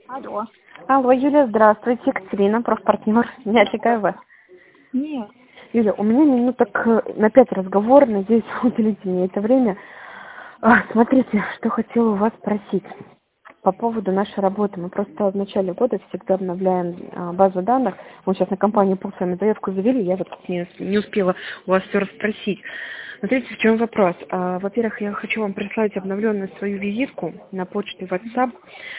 Алло. Алло, Юля, здравствуйте. Екатерина, профпартнер. Не отвлекаю вас. Нет. Юля, у меня минуток на 5 разговор. Надеюсь, вы уделите мне это время. Смотрите, что хотела у вас спросить. По поводу нашей работы. Мы просто в начале года всегда обновляем базу данных. Мы сейчас на компанию Пул с вами заявку завели, я вот не успела у вас все расспросить. Смотрите, в чем вопрос. Во-первых, я хочу вам прислать обновленную свою визитку на почту WhatsApp.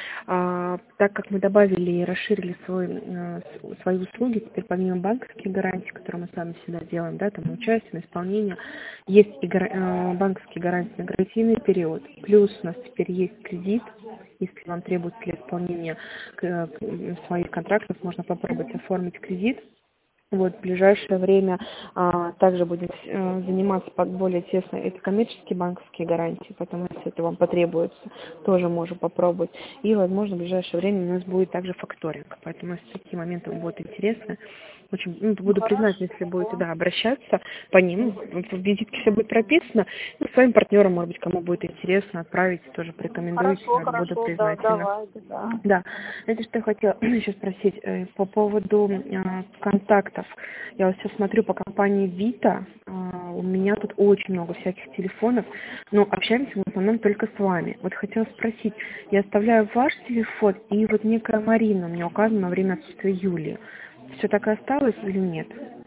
Так как мы добавили и расширили свои услуги, теперь помимо банковских гарантий, которые мы сами всегда делаем, да, там участие, на исполнение, есть и банковские гарантии на гарантийный период. Плюс у нас теперь есть кредит. Если вам требуется для исполнения своих контрактов, можно попробовать оформить кредит. Вот, в ближайшее время также будем заниматься более тесно. Это коммерческие банковские гарантии, поэтому если это вам потребуется, тоже можем попробовать. И, возможно, в ближайшее время у нас будет также факторинг. Поэтому, если такие моменты вам будут интересны, очень буду признательна, если будете обращаться по ним. В визитке все будет прописано. Своим партнерам, может быть, кому будет интересно, отправить, тоже порекомендуйте. Буду признательна. Давайте, да. Да. Знаете, что я хотела еще спросить по поводу контактов. Я вот сейчас смотрю по компании Vita. У меня тут очень много всяких телефонов, но общаемся в основном только с вами. Вот хотела спросить, я оставляю ваш телефон, и вот некая Марина мне указана во время отсутствия Юлии. Все так и осталось или нет?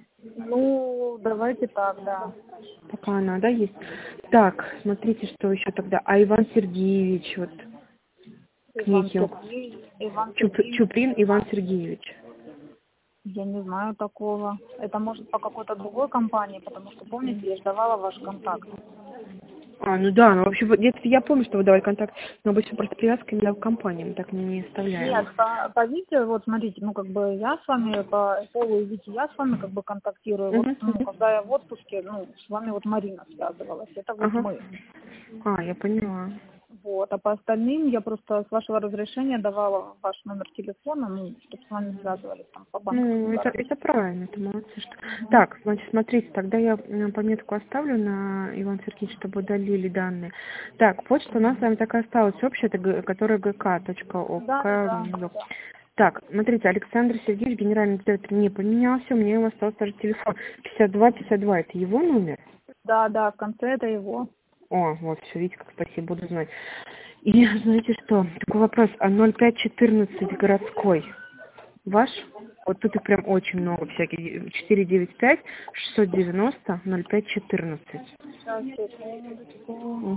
Ну, давайте так, да. Пока она, да, есть? Так, смотрите, что еще тогда. А Иван Сергеевич, вот, Иван некий Сергеевич. Чуприн Иван Сергеевич. Я не знаю такого. Это может по какой-то другой компании, потому что, помните, я же давала ваш контакт. Ну да, ну вообще, я помню, что вы давали контакт, но обычно просто привязка именно к компании, мы так не оставляем. Нет, по Вите, вот смотрите, я с вами, по Полу и Вите я с вами контактирую. Вот, когда я в отпуске, с вами вот Марина связывалась. Это вот мы. Я поняла. Вот, а по остальным я просто с вашего разрешения давала ваш номер телефона, чтобы с вами связывались там по банку. Это правильно, это молодцы. Так, значит, смотрите, тогда я пометку оставлю на Иван Сергеевич, чтобы удалили данные. Так, почта у нас с вами такая осталась общая, которая gk.ok. Да. Так, смотрите, Александр Сергеевич, генеральный директор, не поменялся, у меня у остался даже телефон 5252, это его номер? Да, в конце это его. Вот, все, видите, как спасибо, буду знать. И знаете что, такой вопрос, 0514 городской ваш? Вот тут их прям очень много всяких, 495 690 0514. Сейчас, секундочку.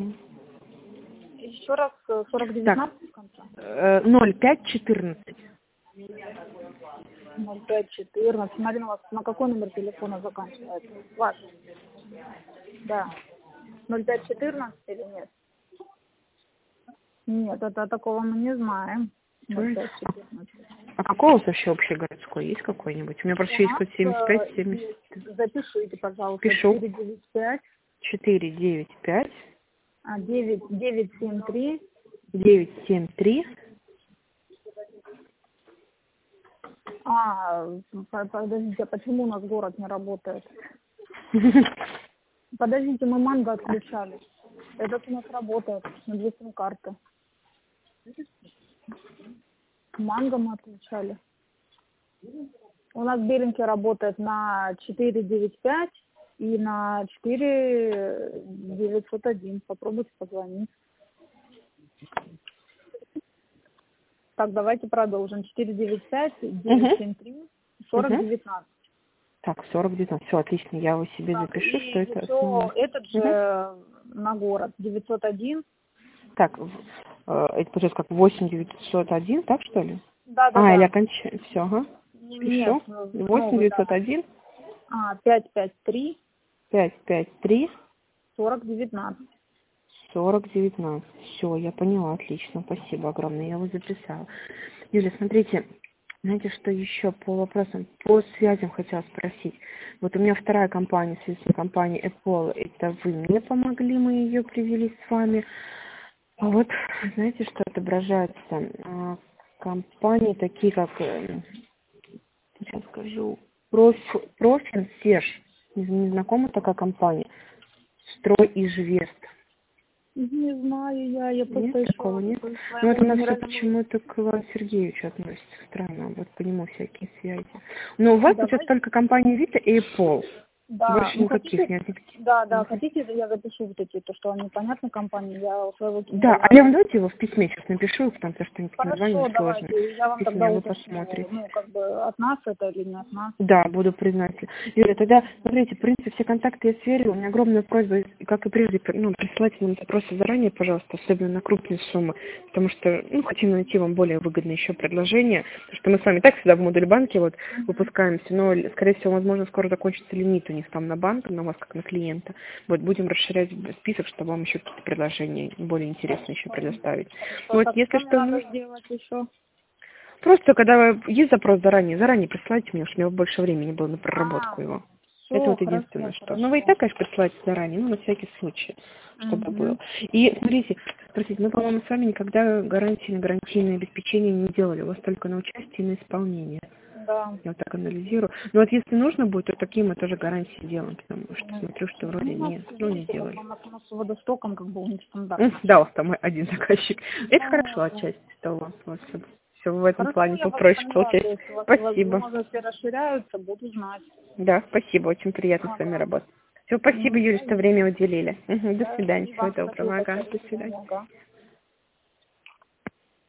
Еще раз, 4019 в конце? 0514. 0514. Марина, у вас на какой номер телефона заканчивается? Ваш? Да. 0514 или нет? Нет, это такого мы не знаем. 0514. А какой у вас вообще общий городской? Есть какой-нибудь? У меня просто есть код 75-70. Запишите, пожалуйста. Пишу. 495. 495. 973. 973. Подождите, а почему у нас город не работает? Подождите, мы Манго отключали. Этот у нас работает на 2 сим-карты. Манго мы отключали. У нас беленький работает на 495 и на 4901. Попробуйте позвонить. Так, давайте продолжим. 495 973 4019. Так, 4019. Все, отлично. Я его себе запишу, что это. Этот же на город 901. Так, это получается как 8901, так что ли? Да. Или окончание. Все, ага. Пишу. 8901. 553. 553. 4019. 4019. Все, я поняла, отлично. Спасибо огромное, я его записала. Юля, смотрите, знаете, что еще по вопросам, по связям хотела спросить. Вот у меня вторая компания, связная компания Apple, это вы мне помогли, мы ее привели с вами. А вот, знаете, что отображается? Компании такие, как, сейчас скажу, Профин Серж. Не знакома такая компания? Строй Ижвест. Не знаю я просто Нет, еще такого нет. к Ну своему вот у нас все генеральному... почему-то к Ивану Сергеевичу относится. Странно, вот по нему всякие связи. Но у вас сейчас Давай. только компания Вита и Apple. Да, Больше ну никаких хотите, нет. Никаких. да, хотите, я запишу вот эти, то, что они понятны компании, я у своего Да, генерального... а я вам давайте его в письме сейчас напишу, потому что они такие названия Хорошо, сложные. давайте, я В вам письме тогда вы уточню, посмотрите. ну, как бы от нас это или не от нас. Да, буду признательна. Юля, тогда, смотрите, в принципе, все контакты я сверила. У меня огромная просьба, как и прежде, ну, присылайте нам запросы заранее, пожалуйста, особенно на крупные суммы, потому что, ну, хотим найти вам более выгодное еще предложение, потому что мы с вами так всегда в модуле банке вот выпускаемся, но, скорее всего, возможно, скоро закончится лимит у них там на банк, на вас как на клиента. Вот, будем расширять список, чтобы вам еще какие-то предложения более интересные еще предоставить. Хорошо, Вот, так если что мне что, надо нужно... сделать еще? Просто, когда есть запрос заранее присылайте мне, чтобы у меня больше времени было на проработку его. Это Все, вот единственное, хорошо, что. Ну, вы и так, конечно, присылайте заранее, но на всякий случай, чтобы было. И, смотрите, мы, по-моему, с вами никогда гарантии на гарантийное обеспечение не делали. У вас только на участие и на исполнение. Да. Я вот так анализирую. Но вот если нужно будет, то такие мы тоже гарантии делаем, потому что смотрю, что вроде не делали. У нас с водостоком как бы у них стандарт. Да, вот там один заказчик. Это Ну, хорошо отчасти, что у вас все в этом хорошо, плане я вас попроще поняла, то получается. есть у вас Спасибо. возможности расширяются, буду знать. Да, спасибо, очень приятно с вами Ага. работать. Все, спасибо, Юля, что время уделили. До Да, свидания, и всего вам доброго. спасибо, Ага, до до свидания. свидания. Ага.